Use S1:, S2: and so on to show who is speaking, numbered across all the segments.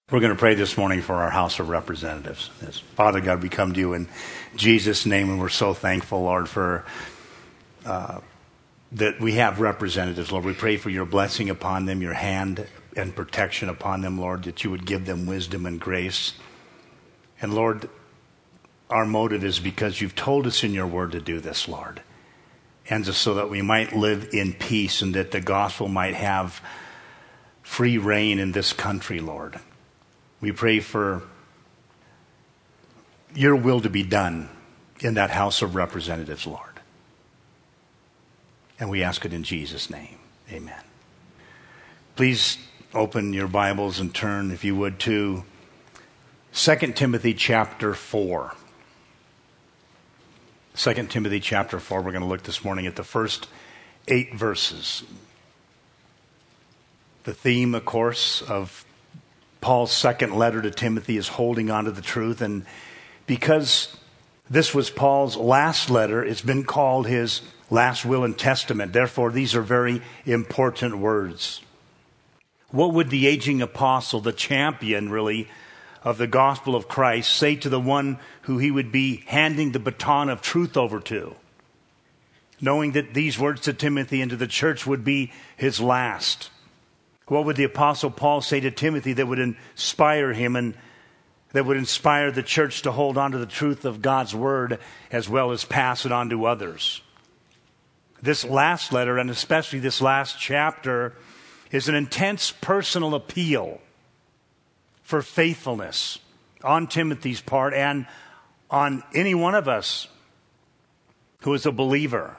S1: We're going to pray this morning for our House of Representatives. Yes. Father God, we come to you in Jesus' name, and we're so thankful, Lord, for that we have representatives, Lord. We pray for your blessing upon them, your hand and protection upon them, Lord, that you would give them wisdom and grace. And Lord, our motive is because you've told us in your word to do this, Lord, and just so that we might live in peace and that the gospel might have free reign in this country, Lord. We pray for your will to be done in that House of Representatives, Lord. And we ask it in Jesus' name. Amen. Please open your Bibles and turn, if you would, to 2 Timothy chapter 4. 2 Timothy chapter 4. We're going to look this morning at the first 8 verses. The theme, of course, of Paul's second letter to Timothy is holding on to the truth. And because this was Paul's last letter, it's been called his last will and testament. Therefore, these are very important words. What would the aging apostle, the champion, really, of the gospel of Christ, say to the one who he would be handing the baton of truth over to, knowing that these words to Timothy and to the church would be his last? What would the Apostle Paul say to Timothy that would inspire him and that would inspire the church to hold on to the truth of God's word as well as pass it on to others? This last letter, and especially this last chapter, is an intense personal appeal for faithfulness on Timothy's part and on any one of us who is a believer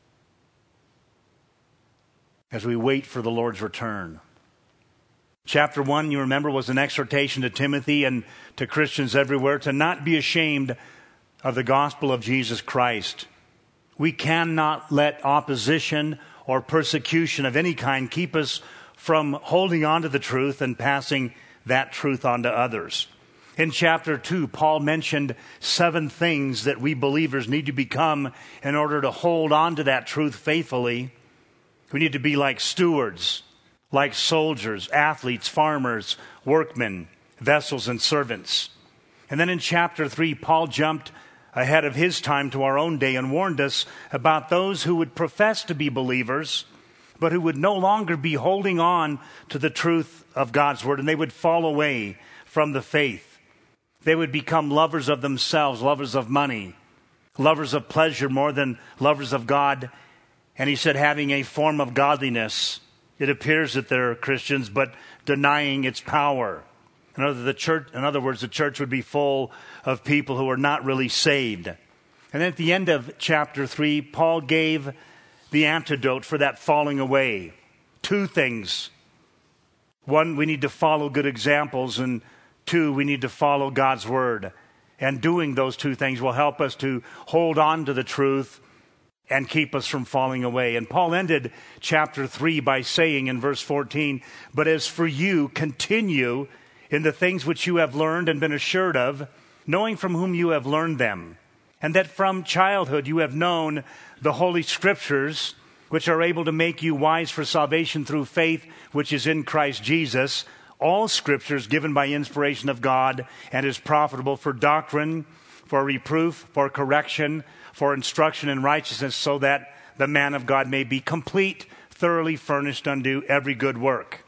S1: as we wait for the Lord's return. Chapter 1, you remember, was an exhortation to Timothy and to Christians everywhere to not be ashamed of the gospel of Jesus Christ. We cannot let opposition or persecution of any kind keep us from holding on to the truth and passing that truth on to others. In chapter 2, Paul mentioned 7 things that we believers need to become in order to hold on to that truth faithfully. We need to be like stewards, like soldiers, athletes, farmers, workmen, vessels, and servants. And then in chapter 3, Paul jumped ahead of his time to our own day and warned us about those who would profess to be believers, but who would no longer be holding on to the truth of God's word, and they would fall away from the faith. They would become lovers of themselves, lovers of money, lovers of pleasure more than lovers of God. And he said, having a form of godliness, it appears that they're Christians, but denying its power. In other words, the church would be full of people who are not really saved. And at the end of chapter 3, Paul gave the antidote for that falling away. 2 things. 1, we need to follow good examples, and 2, we need to follow God's word. And doing those 2 things will help us to hold on to the truth and keep us from falling away. And Paul ended chapter 3 by saying in verse 14, "But as for you, continue in the things which you have learned and been assured of, knowing from whom you have learned them, and that from childhood you have known the Holy Scriptures, which are able to make you wise for salvation through faith which is in Christ Jesus. All Scriptures given by inspiration of God and is profitable for doctrine, for reproof, for correction, for instruction in righteousness, so that the man of God may be complete, thoroughly furnished unto every good work."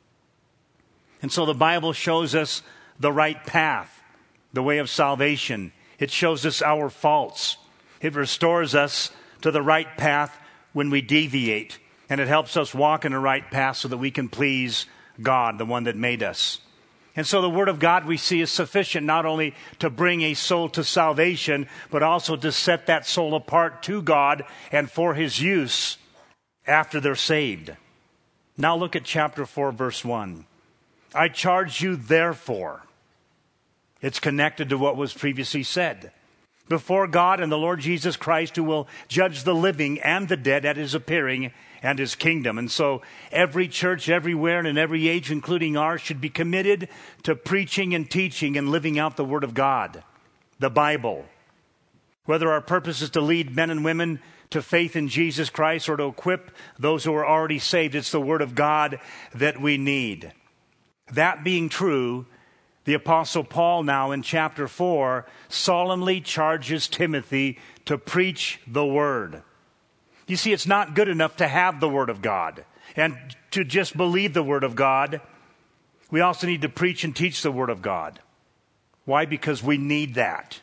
S1: And so the Bible shows us the right path, the way of salvation. It shows us our faults. It restores us to the right path when we deviate. And it helps us walk in the right path so that we can please God, the one that made us. And so the Word of God, we see, is sufficient not only to bring a soul to salvation, but also to set that soul apart to God and for His use after they're saved. Now look at chapter 4, verse 1. "I charge you therefore." It's connected to what was previously said. "Before God and the Lord Jesus Christ, who will judge the living and the dead at His appearing and His kingdom." And so every church everywhere and in every age, including ours, should be committed to preaching and teaching and living out the Word of God, the Bible. Whether our purpose is to lead men and women to faith in Jesus Christ or to equip those who are already saved, it's the Word of God that we need. That being true, The Apostle Paul now in chapter 4 solemnly charges Timothy to preach the Word. You see, it's not good enough to have the Word of God and to just believe the Word of God. We also need to preach and teach the Word of God. Why? Because we need that.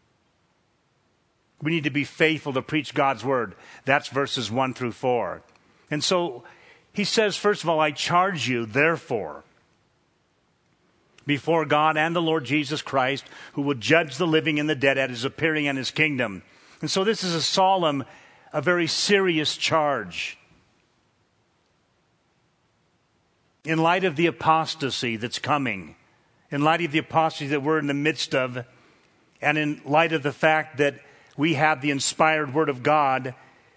S1: We need to be faithful to preach God's Word. That's verses 1 through 4. And so he says, first of all, I charge you, therefore, before God and the Lord Jesus Christ, who will judge the living and the dead at his appearing and his kingdom. And so this is a solemn, a very serious charge. In light of the apostasy that's coming, in light of the apostasy that we're in the midst of, and in light of the fact that we have the inspired Word of God,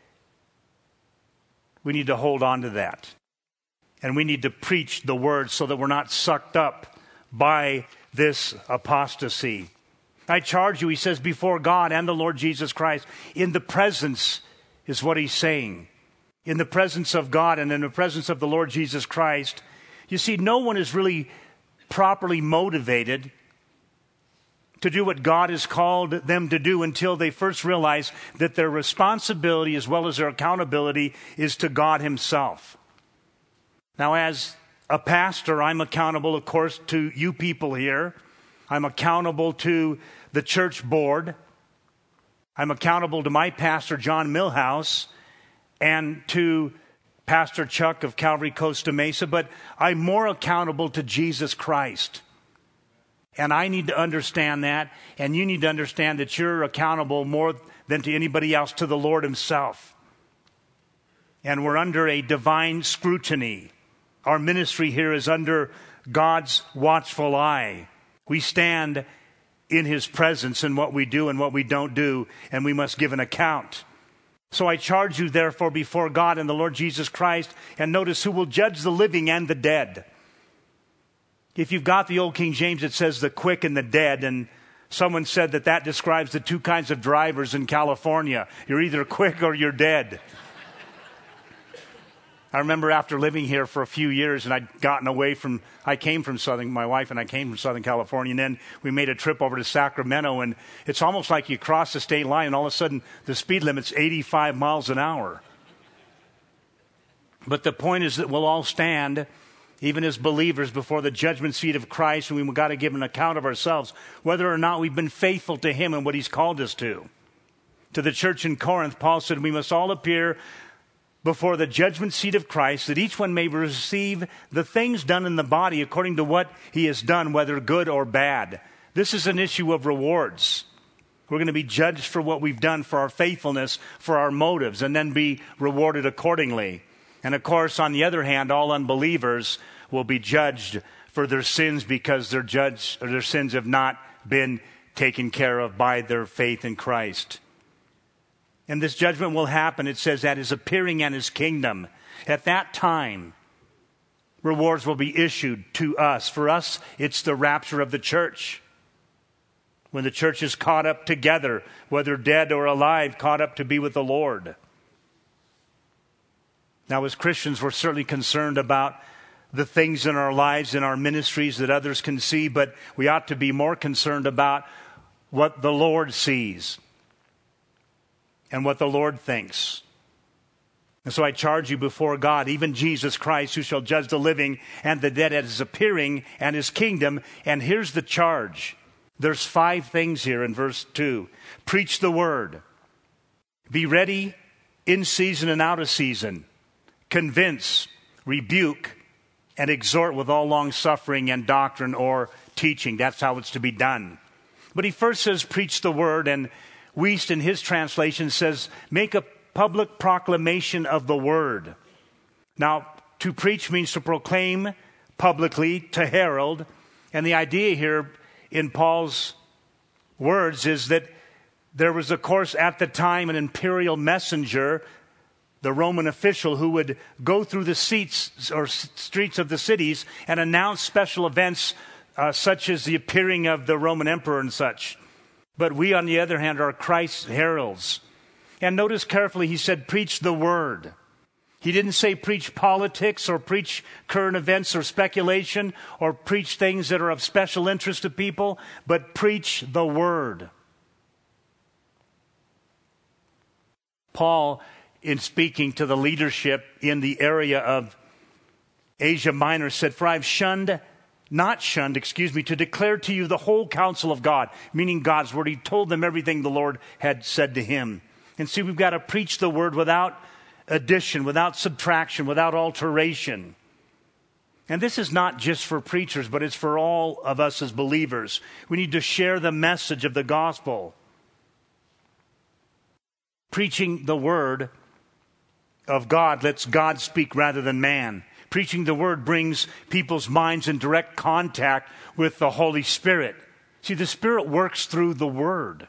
S1: we need to hold on to that. And we need to preach the Word so that we're not sucked up by this apostasy. I charge you, he says, before God and the Lord Jesus Christ, in the presence is what he's saying. In the presence of God and in the presence of the Lord Jesus Christ. You see, no one is really properly motivated to do what God has called them to do until they first realize that their responsibility as well as their accountability is to God himself. Now, as a pastor, I'm accountable, of course, to you people here. I'm accountable to the church board. I'm accountable to my pastor, John Milhouse, and to Pastor Chuck of Calvary Costa Mesa, but I'm more accountable to Jesus Christ. And I need to understand that, and you need to understand that you're accountable more than to anybody else, to the Lord himself. And we're under a divine scrutiny. Our ministry here is under God's watchful eye. We stand in his presence in what we do and what we don't do, and we must give an account. So I charge you, therefore, before God and the Lord Jesus Christ, and notice who will judge the living and the dead. If you've got the old King James, it says the quick and the dead, and someone said that that describes the two kinds of drivers in California. You're either quick or you're dead. I remember after living here for a few years, and my wife and I came from Southern California, and then we made a trip over to Sacramento, and it's almost like you cross the state line, and all of a sudden the speed limit's 85 miles an hour. But the point is that we'll all stand, even as believers, before the judgment seat of Christ, and we've got to give an account of ourselves, whether or not we've been faithful to him and what he's called us to. To the church in Corinth, Paul said, we must all appear before the judgment seat of Christ, that each one may receive the things done in the body according to what he has done, whether good or bad. This is an issue of rewards. We're going to be judged for what we've done, for our faithfulness, for our motives, and then be rewarded accordingly. And of course, on the other hand, all unbelievers will be judged for their sins because their sins have not been taken care of by their faith in Christ. And this judgment will happen, it says, at his appearing and his kingdom. At that time, rewards will be issued to us. For us, it's the rapture of the church. When the church is caught up together, whether dead or alive, caught up to be with the Lord. Now, as Christians, we're certainly concerned about the things in our lives, in our ministries that others can see, but we ought to be more concerned about what the Lord sees and what the Lord thinks. And so I charge you before God, even Jesus Christ, who shall judge the living and the dead at his appearing and his kingdom. And here's the charge. There's 5 things here in verse 2. Preach the word. Be ready in season and out of season. Convince, rebuke, and exhort with all long suffering and doctrine or teaching. That's how it's to be done. But he first says, preach the word, and Wuest in his translation says, make a public proclamation of the word. Now, to preach means to proclaim publicly, to herald. And the idea here in Paul's words is that there was, of course, at the time an imperial messenger, the Roman official, who would go through the streets of the cities and announce special events such as the appearing of the Roman emperor and such. But we, on the other hand, are Christ's heralds. And notice carefully, he said, preach the word. He didn't say preach politics or preach current events or speculation or preach things that are of special interest to people, but preach the Word. Paul, in speaking to the leadership in the area of Asia Minor, said, "For I've not shunned, to declare to you the whole counsel of God," meaning God's Word. He told them everything the Lord had said to him. And see, we've got to preach the Word without addition, without subtraction, without alteration. And this is not just for preachers, but it's for all of us as believers. We need to share the message of the gospel. Preaching the Word of God lets God speak rather than man. Preaching the Word brings people's minds in direct contact with the Holy Spirit. See, the Spirit works through the Word.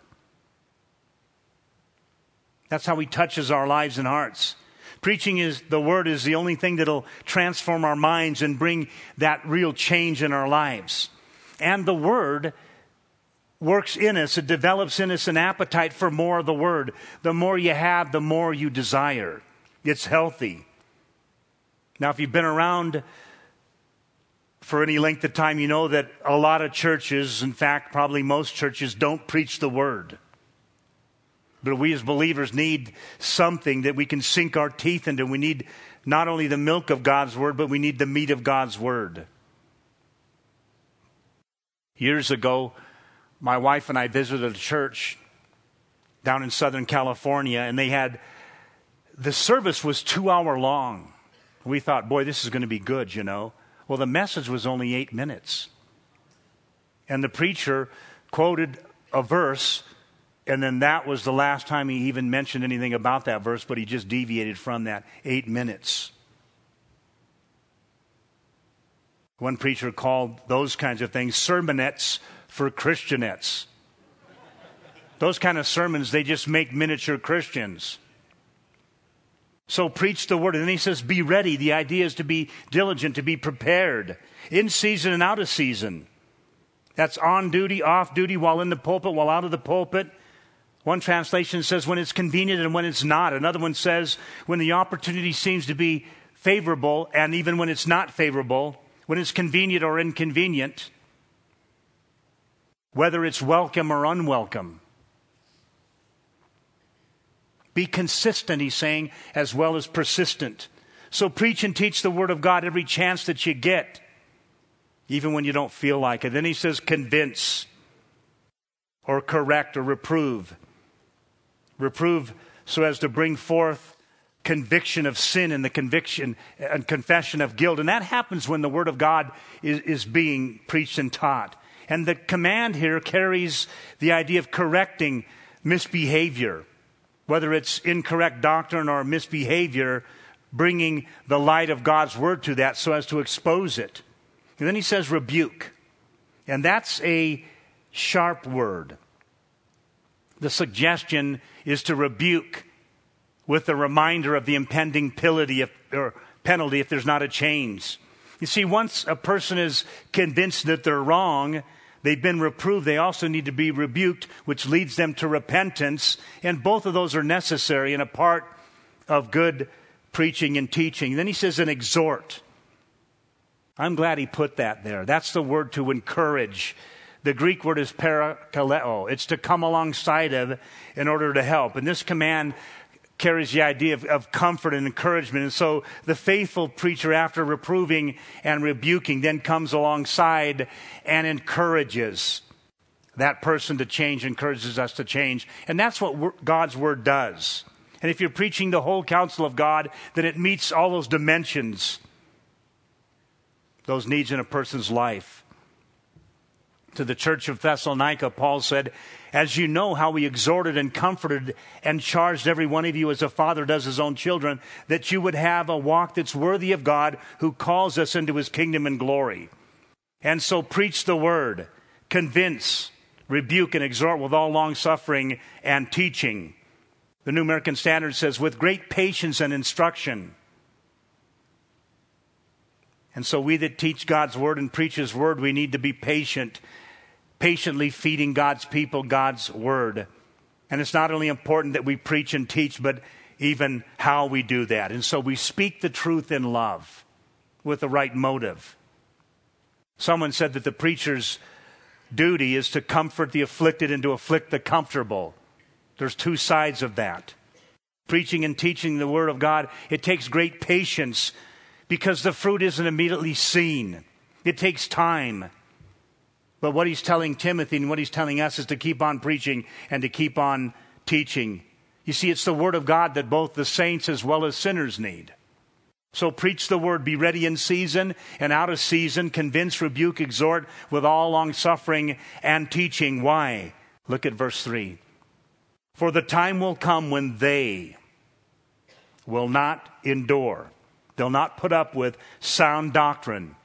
S1: That's how He touches our lives and hearts. Preaching the Word is the only thing that'll transform our minds and bring that real change in our lives. And the Word works in us. It develops in us an appetite for more of the Word. The more you have, the more you desire. It's healthy. Now, if you've been around for any length of time, you know that a lot of churches, in fact, probably most churches, don't preach the Word. But we as believers need something that we can sink our teeth into. We need not only the milk of God's Word, but we need the meat of God's Word. Years ago, my wife and I visited a church down in Southern California, and the service was 2 hours long. We thought, boy, this is going to be good, you know. Well, the message was only 8 minutes. And the preacher quoted a verse, and then that was the last time he even mentioned anything about that verse, but he just deviated from that. 8 minutes. One preacher called those kinds of things sermonettes for Christianettes. Those kind of sermons, they just make miniature Christians. So preach the Word. And then he says, be ready. The idea is to be diligent, to be prepared, in season and out of season. That's on duty, off duty, while in the pulpit, while out of the pulpit. One translation says when it's convenient and when it's not. Another one says when the opportunity seems to be favorable and even when it's not favorable, when it's convenient or inconvenient, whether it's welcome or unwelcome. Be consistent, he's saying, as well as persistent. So preach and teach the Word of God every chance that you get, even when you don't feel like it. Then he says convince or correct or reprove. Reprove so as to bring forth conviction of sin and the conviction and confession of guilt. And that happens when the Word of God is being preached and taught. And the command here carries the idea of correcting misbehavior. Whether it's incorrect doctrine or misbehavior, bringing the light of God's Word to that so as to expose it. And then he says rebuke. And that's a sharp word. The suggestion is to rebuke with a reminder of the impending penalty if there's not a change. You see, once a person is convinced that they're wrong, they've been reproved, they also need to be rebuked, which leads them to repentance. And both of those are necessary and a part of good preaching and teaching. Then he says an exhort. I'm glad he put that there. That's the word to encourage. The Greek word is parakaleo. It's to come alongside of in order to help. And this command carries the idea of comfort and encouragement. And so the faithful preacher, after reproving and rebuking, then comes alongside and encourages that person to change, encourages us to change. And that's what God's Word does. And if you're preaching the whole counsel of God, then it meets all those dimensions, those needs in a person's life. To the church of Thessalonica, Paul said, as you know how we exhorted and comforted and charged every one of you as a father does his own children, that you would have a walk that's worthy of God who calls us into his kingdom and glory. And so preach the Word, convince, rebuke, and exhort with all long-suffering and teaching. The New American Standard says, with great patience and instruction. And so we that teach God's Word and preach His Word, we need to be patient, patiently feeding God's people God's Word. And it's not only important that we preach and teach, but even how we do that. And so we speak the truth in love with the right motive. Someone said that the preacher's duty is to comfort the afflicted and to afflict the comfortable. There's two sides of that. Preaching and teaching the Word of God, it takes great patience because the fruit isn't immediately seen. It takes time. But what he's telling Timothy and what he's telling us is to keep on preaching and to keep on teaching. You see, it's the Word of God that both the saints as well as sinners need. So preach the Word, be ready in season and out of season, convince, rebuke, exhort with all long-suffering and teaching. Why? Look at verse 3. For the time will come when they will not endure. They'll not put up with sound doctrine.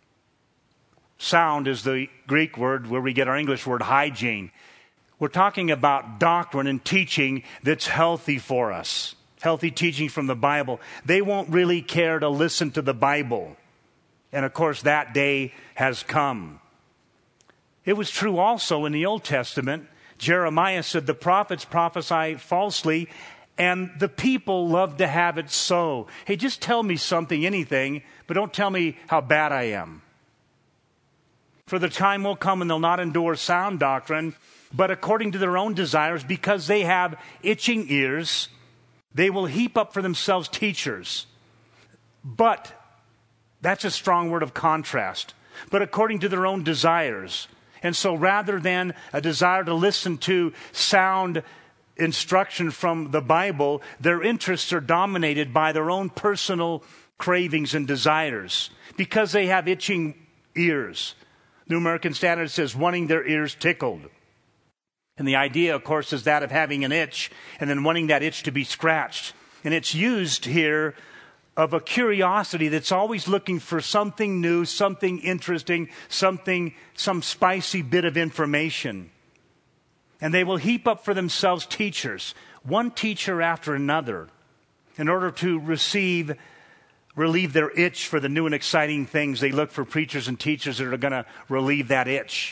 S1: Sound is the Greek word where we get our English word hygiene. We're talking about doctrine and teaching that's healthy for us. Healthy teaching from the Bible. They won't really care to listen to the Bible. And of course, that day has come. It was true also in the Old Testament. Jeremiah said the prophets prophesy falsely, and the people love to have it so. Hey, just tell me something, anything, but don't tell me how bad I am. For the time will come when they'll not endure sound doctrine, but according to their own desires, because they have itching ears, they will heap up for themselves teachers. But, that's a strong word of contrast. But according to their own desires. And so rather than a desire to listen to sound instruction from the Bible, their interests are dominated by their own personal cravings and desires. Because they have itching ears. New American Standard says, wanting their ears tickled. And the idea, of course, is that of having an itch and then wanting that itch to be scratched. And it's used here of a curiosity that's always looking for something new, something interesting, some spicy bit of information. And they will heap up for themselves teachers, one teacher after another, in order to relieve their itch for the new and exciting things. They look for preachers and teachers that are going to relieve that itch.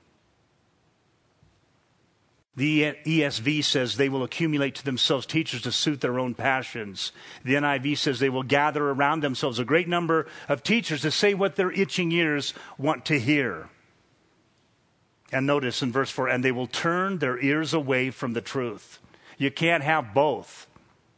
S1: The ESV says they will accumulate to themselves teachers to suit their own passions. The NIV says they will gather around themselves a great number of teachers to say what their itching ears want to hear. And notice in verse 4, and they will turn their ears away from the truth. You can't have both.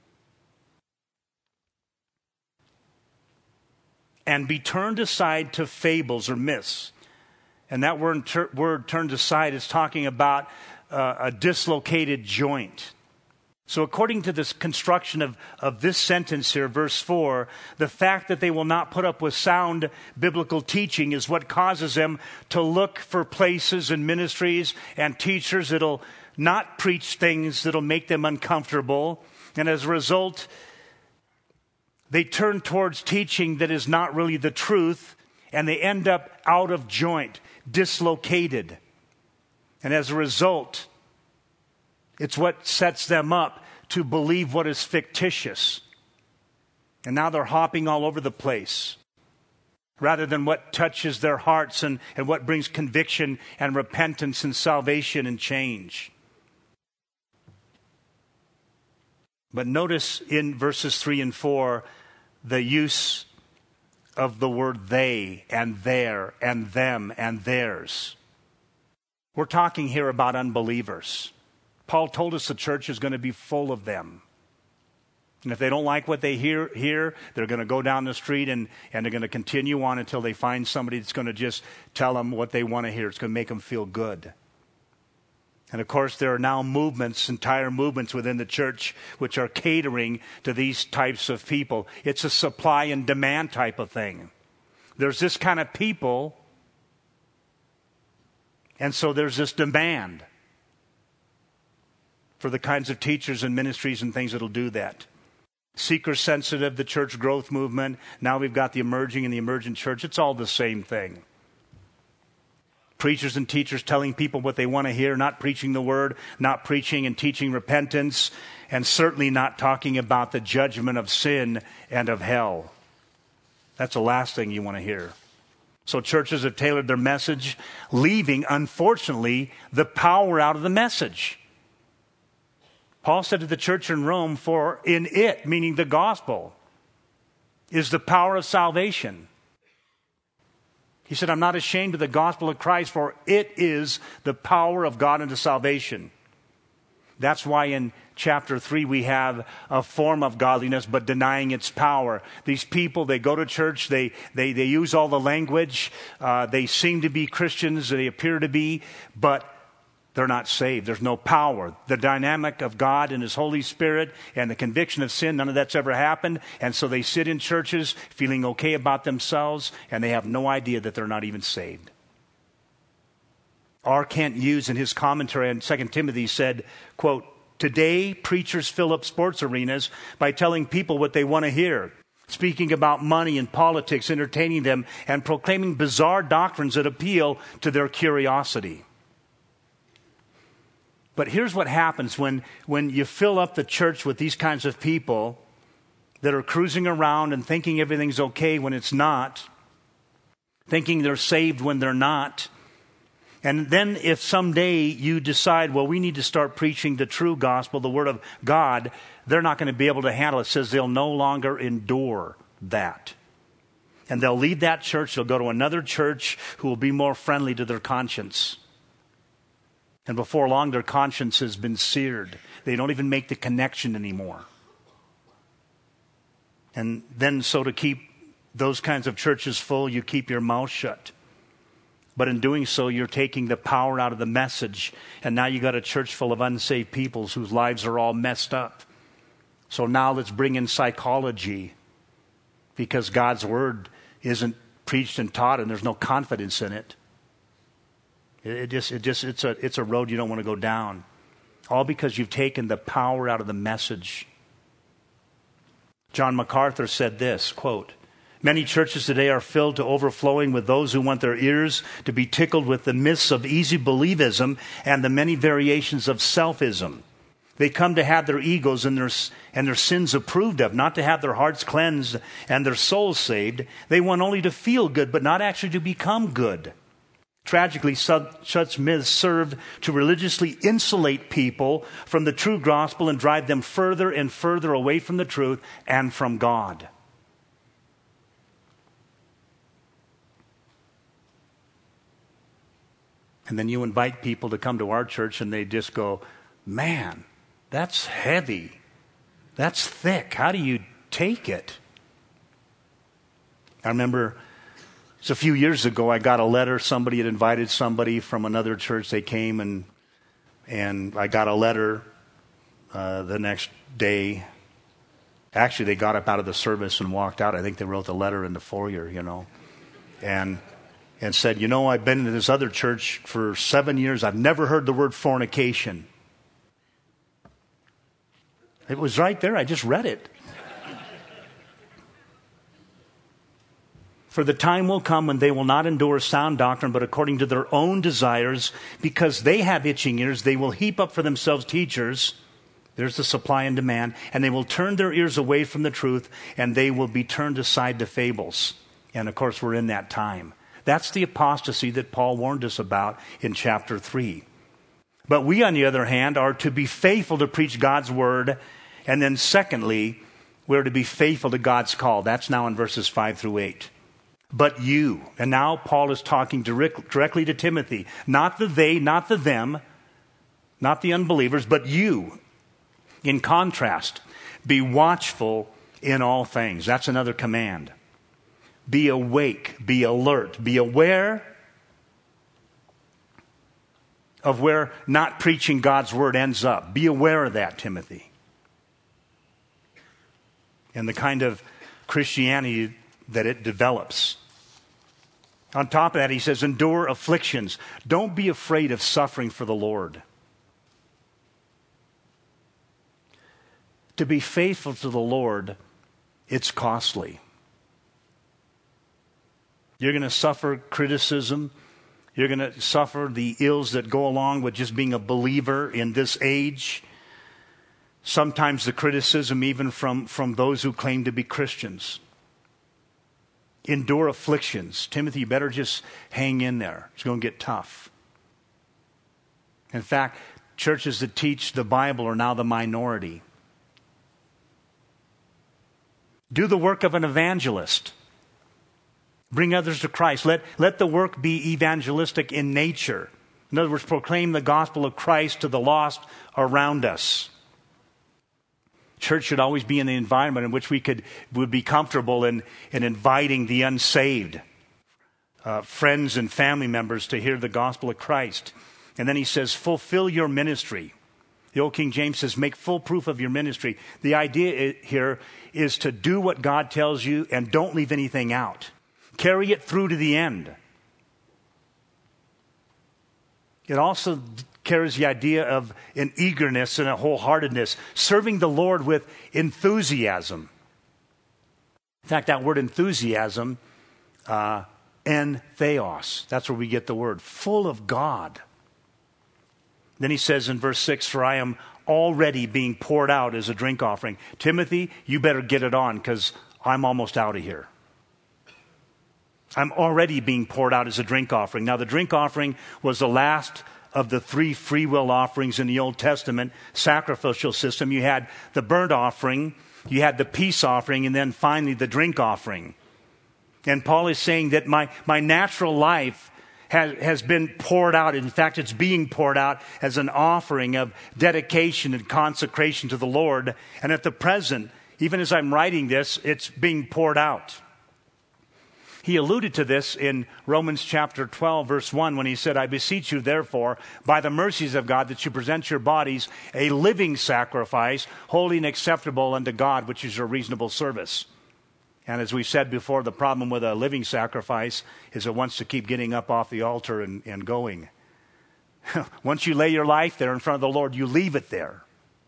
S1: And be turned aside to fables or myths. And that word turned aside is talking about a dislocated joint. So according to this construction of this sentence here, verse 4, the fact that they will not put up with sound biblical teaching is what causes them to look for places and ministries and teachers that'll not preach things that'll make them uncomfortable. And as a result, they turn towards teaching that is not really the truth, and they end up out of joint, dislocated. And as a result, it's what sets them up to believe what is fictitious. And now they're hopping all over the place, rather than what touches their hearts and what brings conviction and repentance and salvation and change. But notice in verses 3 and 4, the use of the word they and their and them and theirs. We're talking here about unbelievers. Paul told us the church is going to be full of them. And if they don't like what they hear, they're going to go down the street and they're going to continue on until they find somebody that's going to just tell them what they want to hear. It's going to make them feel good. And of course, there are now entire movements within the church, which are catering to these types of people. It's a supply and demand type of thing. There's this kind of people, and so there's this demand for the kinds of teachers and ministries and things that'll do that. Seeker-sensitive, the church growth movement. Now we've got the emerging and the emergent church. It's all the same thing. Preachers and teachers telling people what they want to hear, not preaching the word, not preaching and teaching repentance, and certainly not talking about the judgment of sin and of hell. That's the last thing you want to hear. So churches have tailored their message, leaving, unfortunately, the power out of the message. Paul said to the church in Rome, for in it, meaning the gospel, is the power of salvation. He said, I'm not ashamed of the gospel of Christ, for it is the power of God unto salvation. That's why in chapter 3 we have a form of godliness but denying its power. These people, they go to church, they use all the language, they seem to be Christians, they appear to be, but they're not saved. There's no power. The dynamic of God and His Holy Spirit and the conviction of sin, none of that's ever happened. And so they sit in churches feeling okay about themselves, and they have no idea that they're not even saved. R. Kent Hughes, in his commentary on 2 Timothy, said, quote, today, preachers fill up sports arenas by telling people what they want to hear, speaking about money and politics, entertaining them, and proclaiming bizarre doctrines that appeal to their curiosity. But here's what happens when you fill up the church with these kinds of people that are cruising around and thinking everything's okay when it's not, thinking they're saved when they're not. And then if someday you decide, well, we need to start preaching the true gospel, the Word of God, they're not going to be able to handle it. It says they'll no longer endure that. And they'll leave that church, they'll go to another church who will be more friendly to their conscience. And before long, their conscience has been seared. They don't even make the connection anymore. And then so to keep those kinds of churches full, you keep your mouth shut. But in doing so, you're taking the power out of the message. And now you got a church full of unsaved peoples whose lives are all messed up. So now let's bring in psychology, because God's word isn't preached and taught and there's no confidence in it. It's a road you don't want to go down. All because you've taken the power out of the message. John MacArthur said this, quote, many churches today are filled to overflowing with those who want their ears to be tickled with the myths of easy believism and the many variations of selfism. They come to have their egos and their sins approved of, not to have their hearts cleansed and their souls saved. They want only to feel good, but not actually to become good. Tragically, such myths serve to religiously insulate people from the true gospel and drive them further and further away from the truth and from God. And then you invite people to come to our church and they just go, man, that's heavy. That's thick. How do you take it? I remember it's a few years ago, I got a letter. Somebody had invited somebody from another church. They came and I got a letter the next day. Actually, they got up out of the service and walked out. I think they wrote the letter in the foyer, and said, I've been in this other church for 7 years. I've never heard the word fornication. It was right there. I just read it. For the time will come when they will not endure sound doctrine, but according to their own desires, because they have itching ears, they will heap up for themselves teachers. There's the supply and demand. And they will turn their ears away from the truth, and they will be turned aside to fables. And of course, we're in that time. That's the apostasy that Paul warned us about in chapter 3. But we, on the other hand, are to be faithful to preach God's word. And then secondly, we're to be faithful to God's call. That's now in verses 5 through 8. But you, and now Paul is talking directly to Timothy, not the they, not the them, not the unbelievers, but you. In contrast, be watchful in all things. That's another command. Be awake, be alert, be aware of where not preaching God's word ends up. Be aware of that, Timothy. And the kind of Christianity that it develops. On top of that, he says, endure afflictions. Don't be afraid of suffering for the Lord. To be faithful to the Lord, it's costly. You're going to suffer criticism. You're going to suffer the ills that go along with just being a believer in this age. Sometimes the criticism even from those who claim to be Christians. Endure afflictions. Timothy, you better just hang in there. It's going to get tough. In fact, churches that teach the Bible are now the minority. Do the work of an evangelist. Bring others to Christ. Let the work be evangelistic in nature. In other words, proclaim the gospel of Christ to the lost around us. Church should always be in the environment in which would be comfortable in inviting the unsaved, friends and family members to hear the gospel of Christ. And then he says, fulfill your ministry. The old King James says, make full proof of your ministry. The idea here is to do what God tells you and don't leave anything out. Carry it through to the end. It also carries the idea of an eagerness and a wholeheartedness, serving the Lord with enthusiasm. In fact, that word enthusiasm, entheos, that's where we get the word, full of God. Then he says in verse 6, for I am already being poured out as a drink offering. Timothy, you better get it on because I'm almost out of here. I'm already being poured out as a drink offering. Now, the drink offering was the last of the 3 free will offerings in the Old Testament sacrificial system. You had the burnt offering, you had the peace offering, and then finally the drink offering. And Paul is saying that my natural life has been poured out. In fact, it's being poured out as an offering of dedication and consecration to the Lord. And at the present, even as I'm writing this, it's being poured out. He alluded to this in Romans chapter 12, verse 1, when he said, I beseech you, therefore, by the mercies of God, that you present your bodies a living sacrifice, holy and acceptable unto God, which is your reasonable service. And as we said before, the problem with a living sacrifice is it wants to keep getting up off the altar and going. Once you lay your life there in front of the Lord, you leave it there.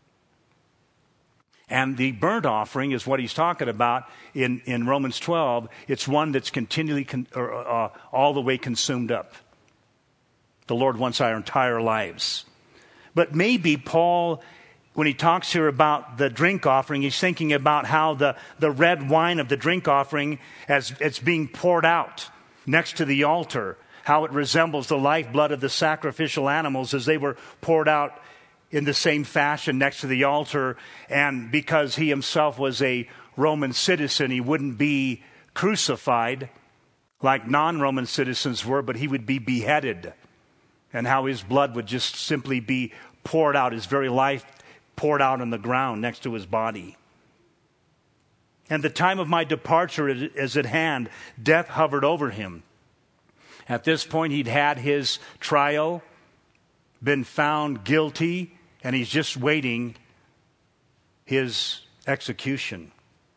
S1: And the burnt offering is what he's talking about in Romans 12. It's one that's continually all the way consumed up. The Lord wants our entire lives. But maybe Paul, when he talks here about the drink offering, he's thinking about how the red wine of the drink offering, as it's being poured out next to the altar, how it resembles the lifeblood of the sacrificial animals as they were poured out in the same fashion next to the altar. And because he himself was a Roman citizen, he wouldn't be crucified like non-Roman citizens were, but he would be beheaded. And how his blood would just simply be poured out, his very life poured out on the ground next to his body. And the time of my departure is at hand. Death hovered over him. At this point, he'd had his trial, been found guilty, and he's just waiting his execution.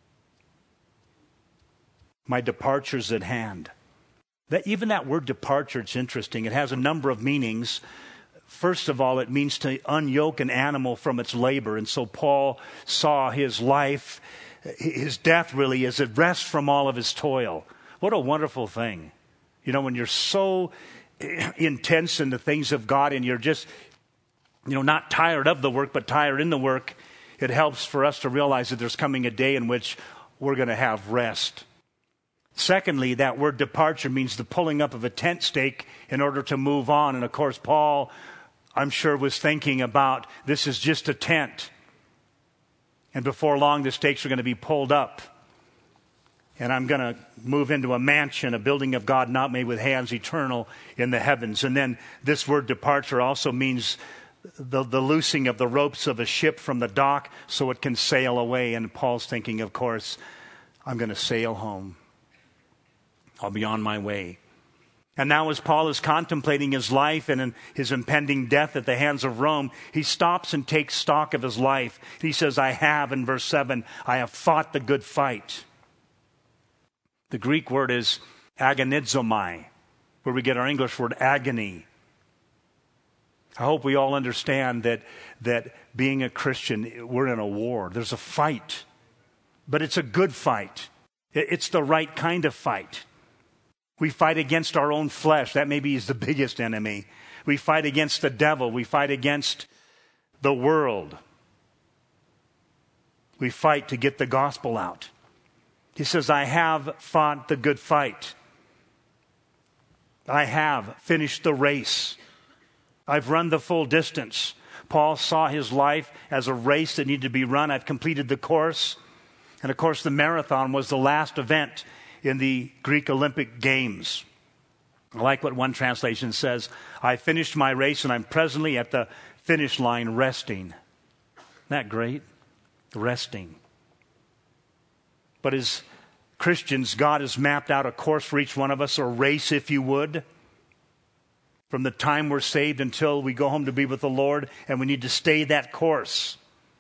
S1: My departure's at hand. Even that word departure, it's interesting. It has a number of meanings. First of all, it means to unyoke an animal from its labor. And so Paul saw his life, his death really, as a rest from all of his toil. What a wonderful thing. You know, when you're so intense in the things of God and you're just, not tired of the work, but tired in the work, it helps for us to realize that there's coming a day in which we're going to have rest. Secondly, that word departure means the pulling up of a tent stake in order to move on. And of course, Paul, I'm sure, was thinking about this is just a tent. And before long, the stakes are going to be pulled up. And I'm going to move into a mansion, a building of God not made with hands, eternal in the heavens. And then this word departure also means the loosing of the ropes of a ship from the dock so it can sail away. And Paul's thinking, of course, I'm going to sail home. I'll be on my way. And now as Paul is contemplating his life and his impending death at the hands of Rome, he stops and takes stock of his life. He says, I have, in verse 7, I have fought the good fight. The Greek word is agonizomai, where we get our English word agony. I hope we all understand that being a Christian, we're in a war. There's a fight, but it's a good fight. It's the right kind of fight. We fight against our own flesh. That maybe is the biggest enemy. We fight against the devil. We fight against the world. We fight to get the gospel out. He says, I have fought the good fight. I have finished the race. I've run the full distance. Paul saw his life as a race that needed to be run. I've completed the course. And of course, the marathon was the last event in the Greek Olympic Games. I like what one translation says, I finished my race and I'm presently at the finish line resting. Isn't that great? Resting. But as Christians, God has mapped out a course for each one of us, a race, if you would, from the time we're saved until we go home to be with the Lord, and we need to stay that course.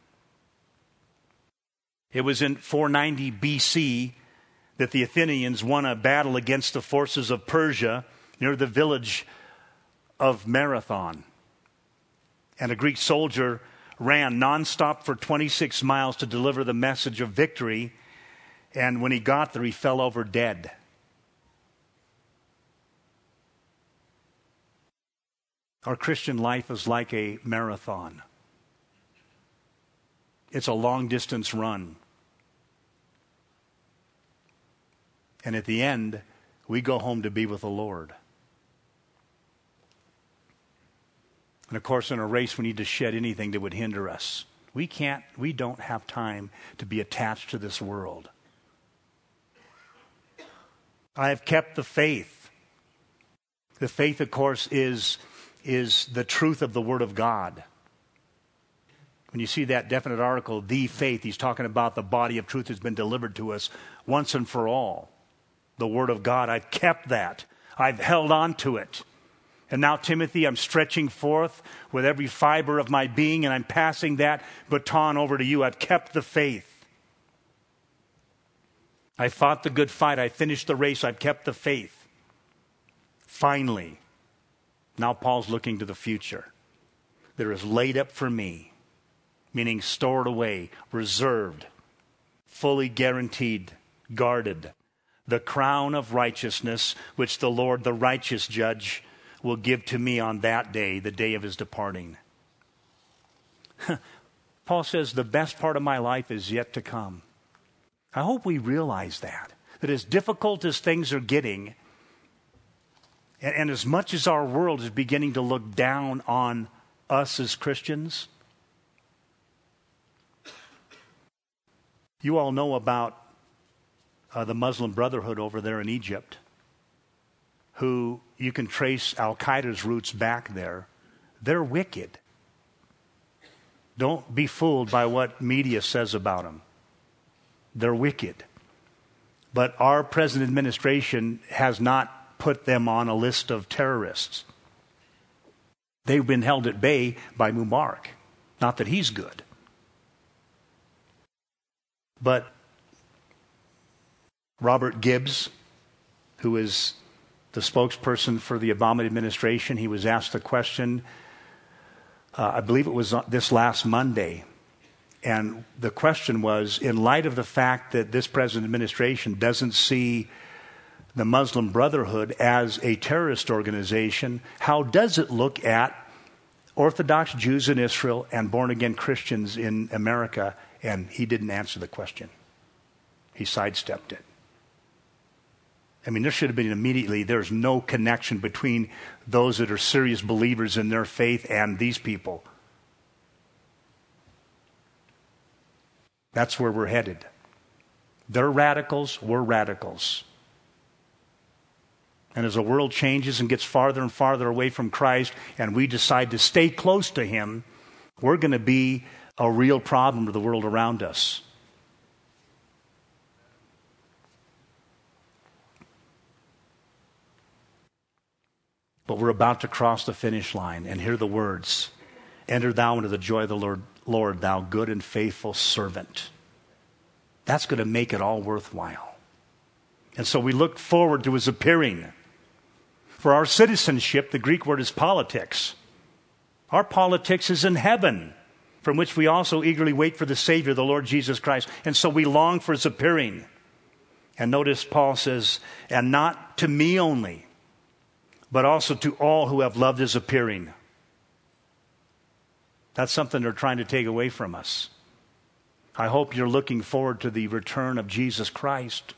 S1: It was in 490 BC that the Athenians won a battle against the forces of Persia near the village of Marathon. And a Greek soldier ran nonstop for 26 miles to deliver the message of victory. And when he got there, he fell over dead. Our Christian life is like a marathon. It's a long-distance run. And at the end, we go home to be with the Lord. And of course, in a race, we need to shed anything that would hinder us. We don't have time to be attached to this world. I have kept the faith. The faith, of course, is the truth of the Word of God. When you see that definite article, the faith, he's talking about the body of truth that's been delivered to us once and for all. The Word of God, I've kept that. I've held on to it. And now, Timothy, I'm stretching forth with every fiber of my being, and I'm passing that baton over to you. I've kept the faith. I fought the good fight. I finished the race. I've kept the faith. Finally, now Paul's looking to the future. There is laid up for me, meaning stored away, reserved, fully guaranteed, guarded, the crown of righteousness, which the Lord, the righteous judge, will give to me on that day, the day of his departing. Paul says the best part of my life is yet to come. I hope we realize that as difficult as things are getting, and as much as our world is beginning to look down on us as Christians, you all know about the Muslim Brotherhood over there in Egypt, who you can trace Al-Qaeda's roots back there. They're wicked. Don't be fooled by what media says about them. They're wicked. But our present administration has not put them on a list of terrorists. They've been held at bay by Mubarak. Not that he's good. But Robert Gibbs, who is the spokesperson for the Obama administration, he was asked a question, I believe it was this last Monday. And the question was, in light of the fact that this present administration doesn't see the Muslim Brotherhood as a terrorist organization, how does it look at Orthodox Jews in Israel and born-again Christians in America? And he didn't answer the question. He sidestepped it. I mean, there should have been immediately, there's no connection between those that are serious believers in their faith and these people. That's where we're headed. They're radicals, we're radicals. And as the world changes and gets farther and farther away from Christ, and we decide to stay close to Him, we're going to be a real problem to the world around us. But we're about to cross the finish line and hear the words, "Enter thou into the joy of the Lord, thou good and faithful servant." That's going to make it all worthwhile. And so we look forward to His appearing. For our citizenship, the Greek word is politics. Our politics is in heaven, from which we also eagerly wait for the Savior, the Lord Jesus Christ. And so we long for His appearing. And notice Paul says, "And not to me only, but also to all who have loved His appearing." That's something they're trying to take away from us. I hope you're looking forward to the return of Jesus Christ.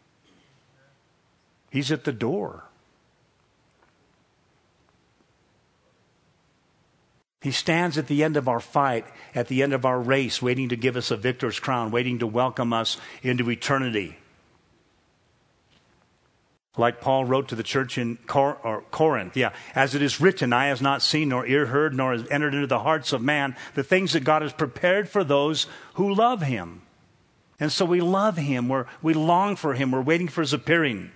S1: He's at the door. He stands at the end of our fight, at the end of our race, waiting to give us a victor's crown, waiting to welcome us into eternity. Like Paul wrote to the church in Corinth, as it is written, eye has not seen, nor ear heard, nor has entered into the hearts of man, the things that God has prepared for those who love him. And so we love him, we long for him, we're waiting for his appearing.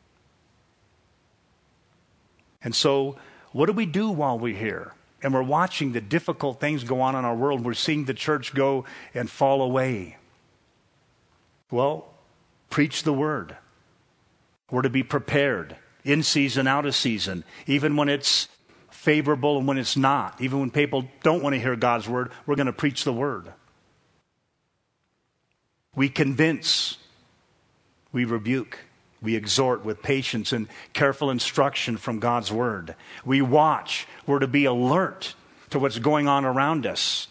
S1: And so what do we do while we're here? And we're watching the difficult things go on in our world. We're seeing the church go and fall away. Well, preach the word. We're to be prepared in season, out of season, even when it's favorable and when it's not. Even when people don't want to hear God's word, we're going to preach the word. We convince, we rebuke, we exhort with patience and careful instruction from God's word. We watch. We're to be alert to what's going on around us.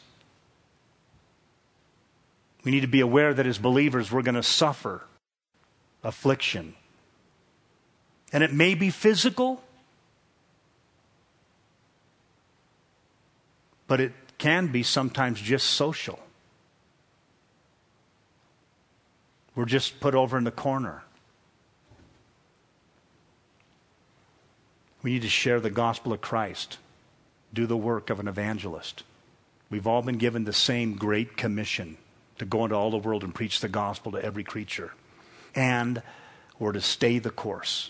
S1: We need to be aware that as believers, we're going to suffer affliction. And it may be physical, but it can be sometimes just social. We're just put over in the corner. We need to share the gospel of Christ, do the work of an evangelist. We've all been given the same great commission to go into all the world and preach the gospel to every creature. And we're to stay the course.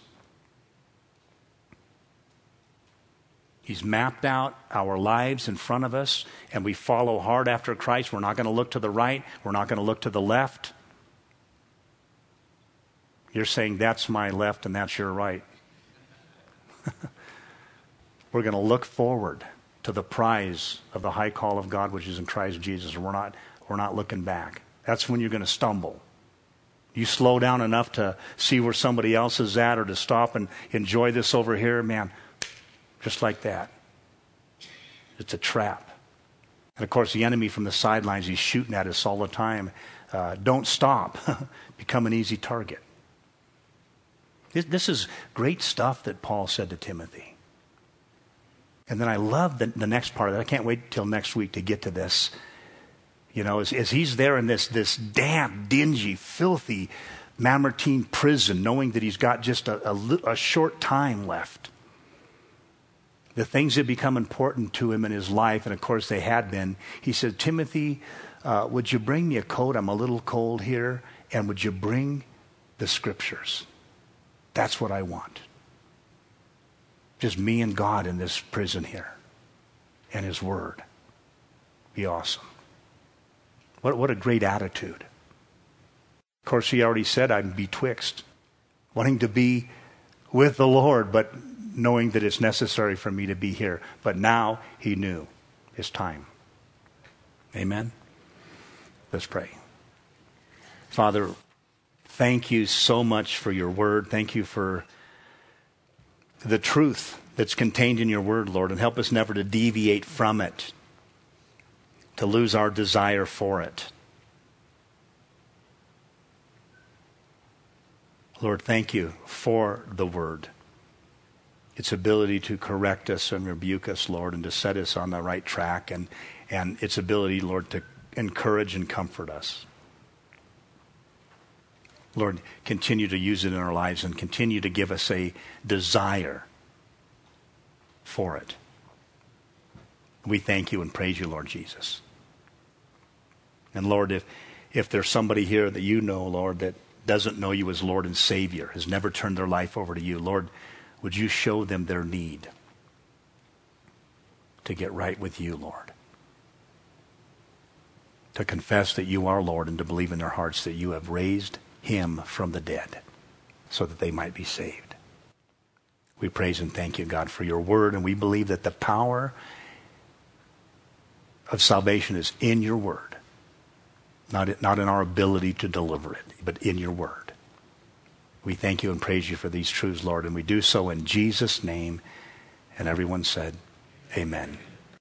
S1: He's mapped out our lives in front of us, and we follow hard after Christ. We're not going to look to the right. We're not going to look to the left. You're saying that's my left and that's your right. We're going to look forward to the prize of the high call of God, which is in Christ Jesus. We're not looking back. That's when you're going to stumble. You slow down enough to see where somebody else is at or to stop and enjoy this over here, man, just like that. It's a trap. And of course, the enemy from the sidelines, he's shooting at us all the time. Don't stop. Become an easy target. This is great stuff that Paul said to Timothy. And then I love the next part of that. I can't wait till next week to get to this. You know, as he's there in this damp, dingy, filthy Mamertine prison, knowing that he's got just a short time left. The things that become important to him in his life, and of course they had been, he said, Timothy, would you bring me a coat? I'm a little cold here. And would you bring the scriptures? That's what I want. Just me and God in this prison here. And his word. Be awesome. What a great attitude. Of course, he already said, I'm betwixt. Wanting to be with the Lord, but knowing that it's necessary for me to be here. But now he knew his time. Amen? Let's pray. Father, thank you so much for your word. Thank you for the truth that's contained in your word, Lord, and help us never to deviate from it, to lose our desire for it. Lord, thank you for the word. Its ability to correct us and rebuke us, Lord, and to set us on the right track, and its ability, Lord, to encourage and comfort us. Lord, continue to use it in our lives and continue to give us a desire for it. We thank you and praise you, Lord Jesus. And Lord, if there's somebody here that you know, Lord, that doesn't know you as Lord and Savior, has never turned their life over to you, Lord, would you show them their need to get right with you, Lord? To confess that you are Lord and to believe in their hearts that you have raised him from the dead so that they might be saved. We praise and thank you, God, for your word, and we believe that the power of salvation is in your word, not in our ability to deliver it, but in your word. We thank you and praise you for these truths, Lord, and we do so in Jesus' name. And everyone said, amen.